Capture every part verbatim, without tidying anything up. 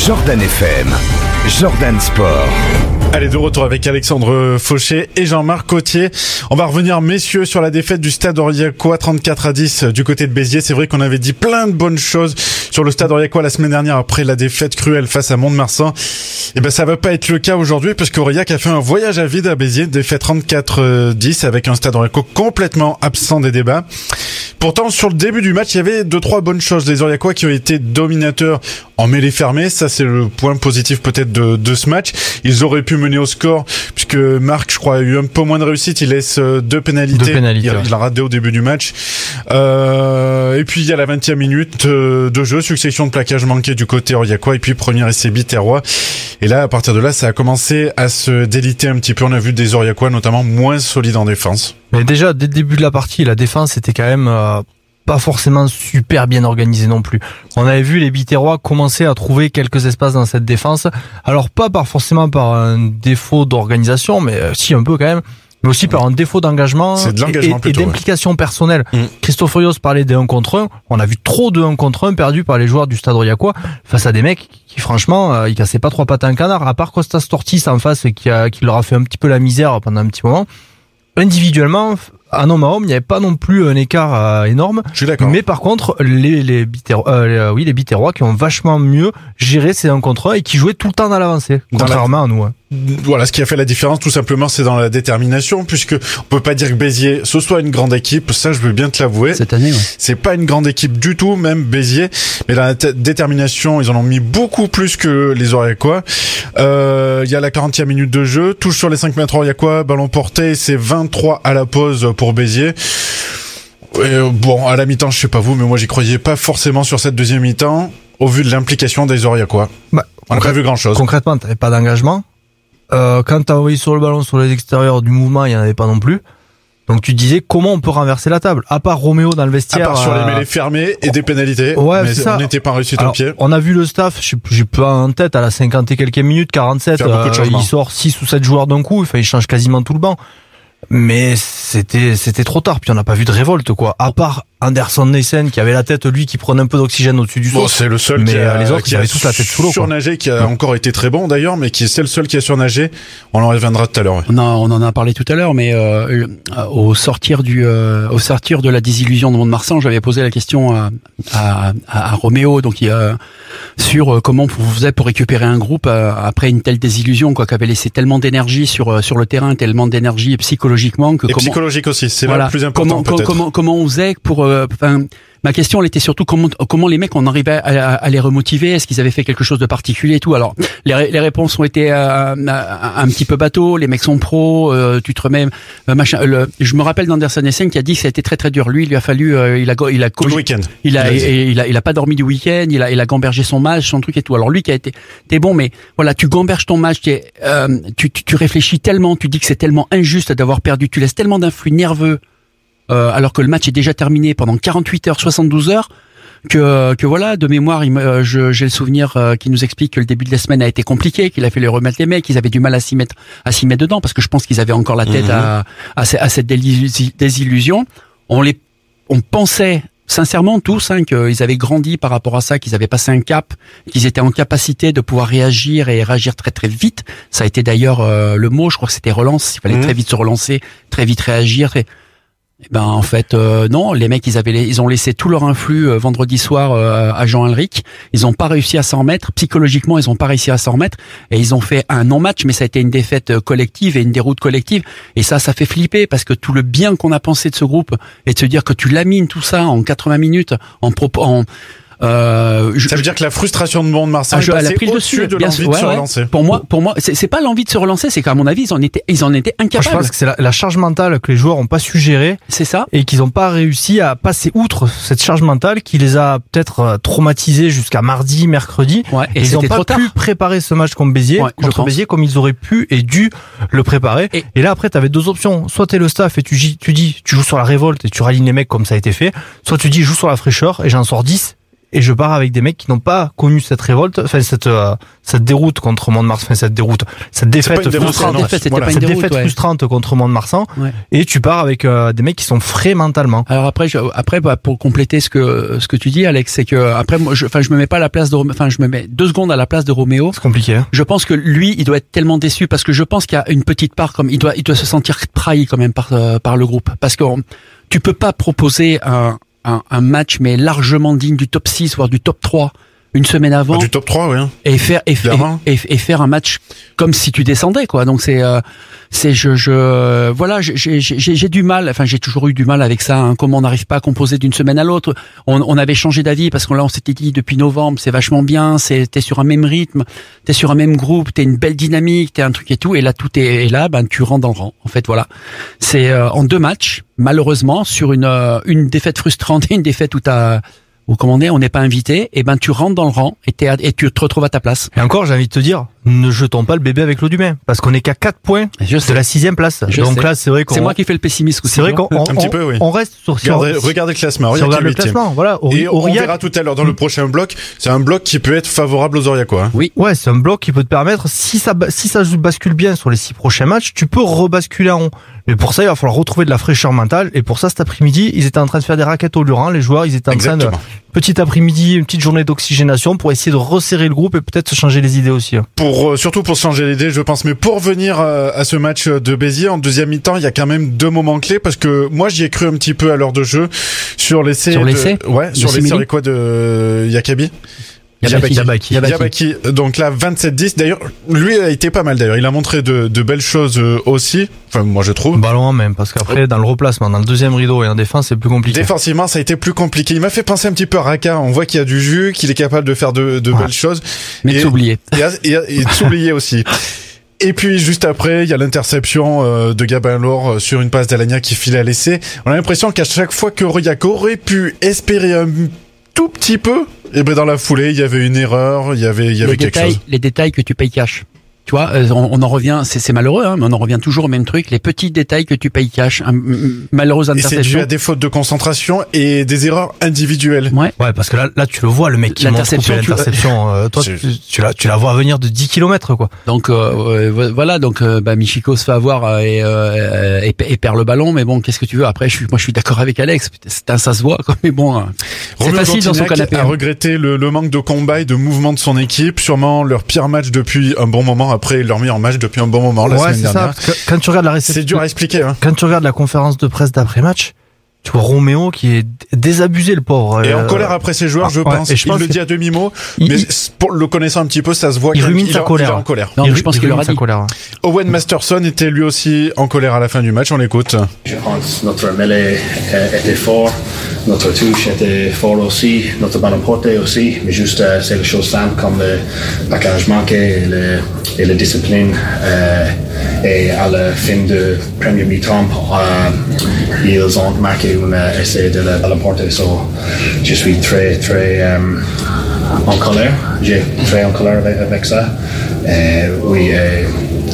Jordan F M, Jordan Sport. Allez, de retour avec Alexandre Fauché et Jean-Marc Cotier. On va revenir, messieurs, sur la défaite du Stade Aurillacois trente-quatre à dix du côté de Béziers. C'est vrai qu'on avait dit plein de bonnes choses sur le Stade Aurillacois la semaine dernière après la défaite cruelle face à Mont-de-Marsan. Et ben, ça va pas être le cas aujourd'hui parce qu'Aurillac a fait un voyage à vide à Béziers, défaite trente-quatre à dix avec un Stade Aurillacois complètement absent des débats. Pourtant, sur le début du match, il y avait deux, trois bonnes choses. Les Aurillacois qui ont été dominateurs en mêlée fermée. Ça, c'est le point positif peut-être de, de ce match. Ils auraient pu mener au score puisque Marc, je crois, a eu un peu moins de réussite. Il laisse deux pénalités. Deux pénalités il, ouais. il a raté au début du match. Euh, et puis, il y a la vingtième minute de jeu. Succession de plaquages manqués du côté Aurillacois. Et puis, premier essai biterrois. Et là, à partir de là, ça a commencé à se déliter un petit peu. On a vu des Aurillacois, notamment, moins solides en défense. Mais déjà, dès le début de la partie, la défense était quand même euh, pas forcément super bien organisée non plus. On avait vu les Biterrois commencer à trouver quelques espaces dans cette défense. Alors pas par forcément par un défaut d'organisation, mais euh, si un peu quand même. Mais aussi par un défaut d'engagement, C'est de l'engagement et, plutôt, et d'implication ouais. personnelle. Mmh. Christophe Rios parlait des un contre un. On a vu trop de un contre un perdus par les joueurs du Stade Aurillacois face à des mecs qui franchement, euh, ils cassaient pas trois pattes à un canard. À part Costas Tortis en face qui, a, qui leur a fait un petit peu la misère pendant un petit moment. Individuellement, un homme à homme, il n'y avait pas non plus un écart euh, énorme. Je suis d'accord. Mais par contre, les les Biterrois, euh, les, oui, les Biterrois qui ont vachement mieux géré ces un contre un et qui jouaient tout le temps dans l'avancée, contrairement la... à nous. Hein. Voilà, ce qui a fait la différence, tout simplement, c'est dans la détermination, puisque on peut pas dire que Béziers ce soit une grande équipe. Ça, je veux bien te l'avouer. Cette année, ouais. C'est pas une grande équipe du tout, même Béziers. Mais la t- détermination, ils en ont mis beaucoup plus que les Aurillacois. Euh, il y a la quarantième minute de jeu, touche sur les cinq mètres Aurillacois, ballon porté, c'est vingt-trois à la pause pour Béziers. Et bon, à la mi-temps, je sais pas vous, mais moi, j'y croyais pas forcément sur cette deuxième mi-temps, au vu de l'implication des Aurillacois. Bah, on n'a pas vu grand-chose. Concrètement, t'avais pas d'engagement. Euh, quand t'as envoyé sur le ballon, sur les extérieurs du mouvement, il y en avait pas non plus. Donc tu disais comment on peut renverser la table. À part Roméo dans le vestiaire. À part sur euh... les mêlées fermées et des pénalités. Ouais, mais c'est ça. On n'était pas réussi au pied. On a vu le staff, j'ai, j'ai pas en tête, à la cinquante et quelques minutes, quarante-sept, euh, il sort six ou sept joueurs d'un coup, enfin, il change quasiment tout le banc. Mais c'était, c'était trop tard, puis on n'a pas vu de révolte, quoi. À part Anderson Neysen, qui avait la tête, lui, qui prenait un peu d'oxygène au-dessus du sol. Bon, c'est le seul mais qui a, les autres, qui ils a avaient tous la tête sous l'eau, surnagé, qui a ouais. encore été très bon d'ailleurs, mais qui c'est le seul qui a surnagé. On en reviendra tout à l'heure. Ouais. On, a, on en a parlé tout à l'heure, mais euh, au sortir du, euh, au sortir de la désillusion de Mont-de-Marsan, j'avais posé la question à, à, à, à Roméo, donc euh, sur comment vous faisiez pour récupérer un groupe euh, après une telle désillusion, quoi, qui avait laissé tellement d'énergie sur sur le terrain, tellement d'énergie psychologiquement que et comment, psychologique aussi, c'est voilà, là le plus important comment, peut-être. Comment comment on faisait pour, enfin. Euh, Ma question, elle était surtout comment comment les mecs on arrivait à, à, à les remotiver. Est-ce qu'ils avaient fait quelque chose de particulier et tout. Alors les, les réponses ont été euh, un, un petit peu bateau. Les mecs sont pros. Euh, tu te remets euh, machin. Le, je me rappelle d'Anderson Neysen qui a dit que ça a été très très dur. Lui, il lui a fallu euh, il a il a tout le week-end. Il a il a, il a il a pas dormi du week-end. Il a il a gambergé son match, son truc et tout. Alors lui qui a été t'es bon, mais voilà, tu gamberges ton match. T'es, euh, tu, tu tu réfléchis tellement. Tu dis que c'est tellement injuste d'avoir perdu. Tu laisses tellement d'influx nerveux. Euh, alors que le match est déjà terminé pendant quarante-huit heures, soixante-douze heures, que que voilà, de mémoire, il, euh, je, j'ai le souvenir euh, qui nous explique que le début de la semaine a été compliqué, qu'il a fait les remettre les mecs, qu'ils avaient du mal à s'y mettre à s'y mettre dedans, parce que je pense qu'ils avaient encore la tête mmh. à, à à cette désillusion. On les on pensait sincèrement tous hein, qu'ils avaient grandi par rapport à ça, qu'ils avaient passé un cap, qu'ils étaient en capacité de pouvoir réagir et réagir très très vite. Ça a été d'ailleurs euh, le mot, je crois que c'était relance. Il fallait mmh. très vite se relancer, très vite réagir. Très... Eh ben en fait euh, non, les mecs ils avaient les, ils ont laissé tout leur influx euh, vendredi soir euh, à Jean Alric. Ils ont pas réussi à s'en remettre psychologiquement, ils ont pas réussi à s'en remettre et ils ont fait un non-match, mais ça a été une défaite collective et une déroute collective et ça ça fait flipper parce que tout le bien qu'on a pensé de ce groupe et de se dire que tu lamines tout ça en quatre-vingts minutes en propos en Euh, je, ça veut dire que la frustration de Mont-de-Marsan ah, est passée au-dessus dessus de bien l'envie sûr, de ouais, se ouais. relancer. Pour moi, pour moi, c'est, c'est pas l'envie de se relancer, c'est qu'à mon avis, ils en étaient, ils en étaient incapables. Moi, je pense que c'est la, la charge mentale que les joueurs ont pas su gérer. C'est ça. Et qu'ils ont pas réussi à passer outre cette charge mentale qui les a peut-être traumatisés jusqu'à mardi, mercredi. Ouais, et, et ils ont pas trop pu tard. préparer ce match contre Béziers, ouais, contre Béziers comme ils auraient pu et dû le préparer. Et, et là, après, t'avais deux options. Soit t'es le staff et tu, tu dis, tu joues sur la révolte et tu rallignes les mecs comme ça a été fait. Soit tu dis, je joue sur la fraîcheur et j'en sors dix. et je pars avec des mecs qui n'ont pas connu cette révolte, enfin cette euh, cette déroute contre Mont-de-Marsan, enfin cette déroute, cette défaite frustrante, défaite, c'était voilà, pas une cette déroute, défaite ouais. frustrante contre Mont-de-Marsan, Ouais. et tu pars avec euh, des mecs qui sont frais mentalement. Alors après, je, après bah, pour compléter ce que ce que tu dis, Alex, c'est que après, moi, je, enfin, je me mets pas à la place de, Romé- enfin, je me mets deux secondes à la place de Roméo. C'est compliqué. Hein. Je pense que lui, il doit être tellement déçu parce que je pense qu'il y a une petite part comme il doit, il doit se sentir trahi quand même par euh, par le groupe, parce que on, tu peux pas proposer un, un un match mais largement digne du top six voire du top trois une semaine avant. Ah, du top trois, oui. Hein. Et faire et, Clairement. et, et, et faire un match comme si tu descendais, quoi. Donc c'est euh, c'est je je voilà j'ai j'ai j'ai j'ai du mal, enfin j'ai toujours eu du mal avec ça, hein, comment on n'arrive pas à composer d'une semaine à l'autre. On on avait changé d'avis parce qu'on là on s'était dit depuis novembre c'est vachement bien, c'est t'es sur un même rythme, t'es sur un même groupe, t'es une belle dynamique, t'es un truc et tout, et là tout est et là ben tu rentres dans le rang. En fait voilà, c'est euh, en deux matchs malheureusement sur une euh, une défaite frustrante et une défaite où t'as ou comme on est, on n'est pas invité, et ben tu rentres dans le rang et, t'es à- et tu te retrouves à ta place. Et encore, j'ai envie de te dire, ne jetons pas le bébé avec l'eau du bain, parce qu'on est qu'à quatre points Je de sais. la sixième place. Je Donc sais. là, c'est vrai qu'on C'est moi qui fais le pessimisme. c'est vrai qu'on on, Un petit on- peu, oui. on reste sur si Regardez, on- regardez le classement. si Aurillac on regarde est le huitième. classement, voilà. Auri- Et on Aurillac, verra tout à l'heure dans le prochain bloc. C'est un bloc qui peut être favorable aux Aurillacois. Hein. Oui. ouais, c'est un bloc qui peut te permettre, si ça ba- si ça bascule bien sur les six prochains matchs, tu peux rebasculer en haut. Mais pour ça, il va falloir retrouver de la fraîcheur mentale. Et pour ça, cet après-midi, ils étaient en train de faire des raquettes au Lurin. Les joueurs, ils étaient en train de Exactement. petit après-midi, une petite journée d'oxygénation pour essayer de resserrer le groupe et peut-être se changer les idées aussi. hein. Pour euh, surtout pour se changer l'idée, je pense. Mais pour venir euh, à ce match de Béziers en deuxième mi-temps, il y a quand même deux moments clés parce que moi j'y ai cru un petit peu à l'heure de jeu sur l'essai. Sur de- l'essai Ouais, de sur l'essai Simili quoi de Yakabi. Yabaki. Yabaki. Yabaki. Donc là, vingt-sept dix. D'ailleurs, lui a été pas mal. D'ailleurs, il a montré de, de belles choses euh, aussi. Enfin, moi je trouve. Ballon en même, parce qu'après, dans le replacement, dans le deuxième rideau et en défense, c'est plus compliqué. Défensivement, ça a été plus compliqué. Il m'a fait penser un petit peu à Raka. On voit qu'il y a du jus, qu'il est capable de faire de, de Ouais. belles choses. Mais Et- de s'oublier. Et, à- et, à- et de s'oublier aussi. Et puis juste après, il y a l'interception euh, de Gabin Laure euh, sur une passe d'Alagna qui filait à l'essai. On a l'impression qu'à chaque fois que Aurillac aurait pu espérer un tout petit peu, et ben dans la foulée, il y avait une erreur, il y avait, il y avait les quelque détails, chose. les détails que tu payes cash. Tu vois, euh, on, on en revient, c'est, c'est malheureux, hein, mais on en revient toujours au même truc. Les petits détails que tu payes cash, un, m- malheureuse Et c'est dû interception. à des fautes de concentration et des erreurs individuelles. Ouais. Ouais, parce que là, là, tu le vois, le mec qui monte L'interception, tu- l'interception, euh, toi, C'est- tu, tu la, tu la vois venir de dix kilomètres, quoi. Donc euh, euh, voilà, donc euh, bah, Michiko se fait avoir euh, et, euh, et, et perd le ballon, mais bon, qu'est-ce que tu veux. Après, je suis, moi, je suis d'accord avec Alex. C'est un, ça se voit, quoi. Mais bon, euh, c'est Romain facile dans son Contignac canapé. a hein. regretté le, le manque de combat et de mouvement de son équipe. Sûrement leur pire match depuis un bon moment. Après leur meilleur match depuis un bon moment la ouais, semaine c'est ça. dernière. Parce que quand tu regardes la réception, C'est dur à expliquer. Hein. quand tu regardes la conférence de presse d'après-match, tu vois Roméo qui est d- désabusé, le pauvre. Et Euh, en colère après ses joueurs, je ouais, pense. et je il pense le que- dit à demi-mot, il- mais il- pour le connaissant un petit peu, ça se voit Il qu'il rumine il sa est en- colère. il est en colère. Non, mais il- je pense il qu'il leur a rumine sa dit. colère. Owen Masterson était lui aussi en colère à la fin du match. On l'écoute. Je pense notre mêlée euh, était fort, notre touche était fort aussi, notre ballon porté aussi, mais juste euh, c'est les choses simples comme le package manqué et, le, et la discipline. Euh, et à la fin de premier mi-temps, euh, ils ont marqué un essai de la ballon porté. So, je suis très, très euh, en colère. J'ai très en colère avec, avec ça. Et oui, et,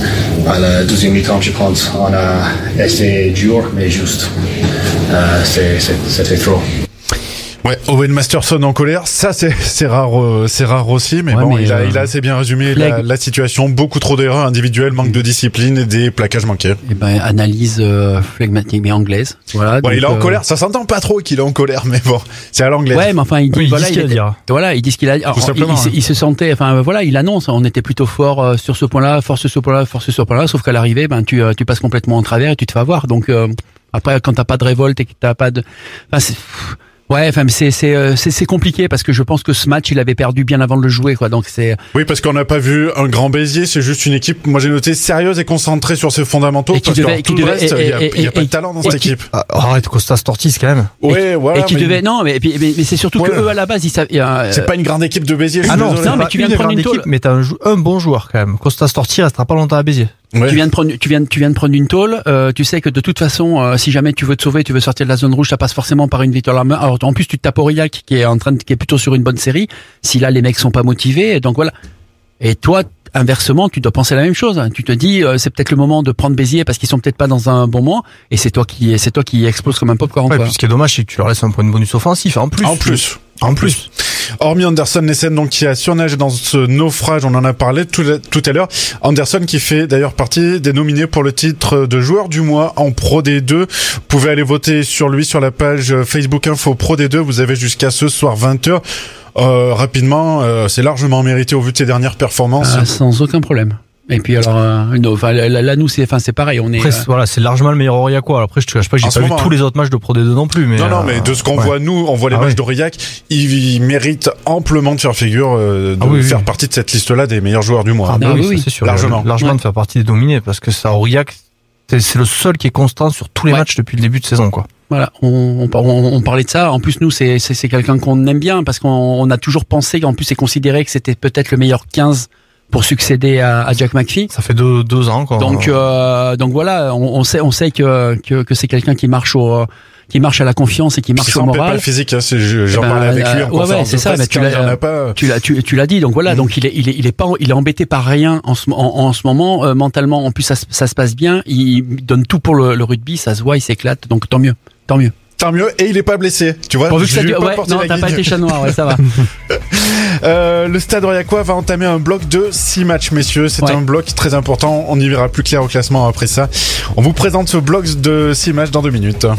à la deuxième mi-temps, je pense, on a essayé dur, mais juste, euh, c'est, c'est, c'était trop. Ouais, Owen Masterson en colère, ça c'est c'est rare, euh, c'est rare aussi, mais Ouais, bon, mais, il a euh, il a assez bien résumé la, Flegg. la situation. Beaucoup trop d'erreurs individuelles, manque de discipline et des plaquages manqués. Eh ben, analyse euh, flegmatique mais anglaise. Voilà. Ouais, donc, il est en euh, colère. Ça s'entend pas trop qu'il est en colère, mais bon, c'est à l'anglaise. Ouais, mais enfin, il dit, Oui, il voilà, dit ce qu'il a il, à dire. voilà, il dit ce qu'il a dit. Alors, il, simplement, il se- hein. il se sentait, enfin, euh, voilà, il annonce, on était plutôt fort euh, sur ce point-là, fort sur ce point-là, fort sur ce point-là, sauf qu'à l'arrivée, ben, tu, euh, tu passes complètement en travers et tu te fais avoir. Donc, euh, après, quand t'as pas de révolte et que t'as pas de, enfin, c'est, ouais, enfin, mais c'est, c'est, euh, c'est, c'est compliqué parce que je pense que ce match, il avait perdu bien avant de le jouer, quoi. Donc, c'est, Oui, parce qu'on n'a pas vu un grand Béziers. C'est juste une équipe. Moi, j'ai noté sérieuse et concentrée sur ses fondamentaux. Et qui parce que devait- alors, qui tout le devait- reste, et- il y a, et- il y a et- pas de et- talent dans et cette qui- équipe. Ah, arrête, Costas Tortis, quand même. Ouais, voilà. et qui mais devait, non, mais, et puis- mais, mais c'est surtout Ouais. que eux, à la base, ils savaient, euh, C'est pas une grande équipe de Béziers. je suis Ah non, désolé. c'est Non, mais pas tu viens de une prendre grande une tôle. équipe, mais t'as un, jou- un bon joueur, quand même. Costas Tortis restera pas longtemps à Béziers. Ouais. Tu viens de prendre, tu viens, tu viens de prendre une tôle. Euh, tu sais que de toute façon, euh, si jamais tu veux te sauver, tu veux sortir de la zone rouge, ça passe forcément par une victoire à la main. Alors en plus, tu te tapes Aurillac qui est en train, de, qui est plutôt sur une bonne série. Si là les mecs sont pas motivés, et donc voilà. Et toi, inversement, tu dois penser la même chose. Tu te dis, euh, c'est peut-être le moment de prendre Béziers parce qu'ils sont peut-être pas dans un bon moment. Et c'est toi qui, c'est toi qui explose comme un popcorn. Ouais, quoi. puis ce qui est dommage, c'est que tu leur laisses un point de bonus offensif, en plus. En plus. En plus. Hormis Anderson Nessen, donc, qui a surnagé dans ce naufrage, on en a parlé tout, tout à l'heure. Anderson qui fait d'ailleurs partie des nominés pour le titre de joueur du mois en Pro D deux. Vous pouvez aller voter sur lui sur la page Facebook Info Pro D deux. Vous avez jusqu'à ce soir vingt heures. Euh, rapidement, euh, c'est largement mérité au vu de ses dernières performances. Ah, sans aucun problème. Et puis alors, euh, no, enfin, là, là nous c'est, enfin c'est pareil, on est. Après, euh... voilà, c'est largement le meilleur Aurillac. Après, je te cache pas, j'ai pas moment, vu tous les autres matchs de Pro D deux non plus, mais. Non, non, euh, mais de ce qu'on ouais. voit nous, on voit les ah, matchs oui. d'Aurillac, il, il mérite amplement de faire figure, euh, de ah, oui, faire oui. partie de cette liste-là des meilleurs joueurs du mois. Ah, bah Ah, oui, oui, ça, c'est sûr. largement. Largement ouais. de faire partie des dominés, parce que ça, Aurillac, c'est, c'est le seul qui est constant sur tous les Ouais. matchs depuis le début de saison, quoi. Voilà, on, on, on, on parlait de ça. En plus, nous, c'est, c'est, c'est quelqu'un qu'on aime bien parce qu'on on a toujours pensé qu'en plus, c'est considéré que c'était peut-être le meilleur quinze pour succéder à, à Jack McPhee. Ça fait deux, deux ans, quoi. Donc, euh, donc voilà, on, on sait, on sait que, que, que c'est quelqu'un qui marche au, qui marche à la confiance et qui marche Qui au s'en paie pas moral. le physique, hein, c'est, je- j'en Ben, parlais avec lui en euh, ouais, conférence ouais, c'est de ça, presse, mais tu quand l'as- il y en a pas. Tu l'as, tu, tu l'as dit. Donc voilà, Mhm. donc il est, il est, il est pas, il est embêté par rien en ce, en, en ce moment. Euh, mentalement, en plus, ça, se- ça se passe bien. Il donne tout pour le, le rugby, ça se voit, il s'éclate. Donc tant mieux, tant mieux. Tant mieux, et il est pas blessé, tu vois. Pourvu que je ça lui ai dure. pas Ouais, porté non, la t'as pas guigne. été chat noir, ouais, ça va. Euh, le Stade Aurillacois va entamer un bloc de six matchs, messieurs. C'est Ouais. un bloc très important. On y verra plus clair au classement après ça. On vous présente ce bloc de six matchs dans deux minutes.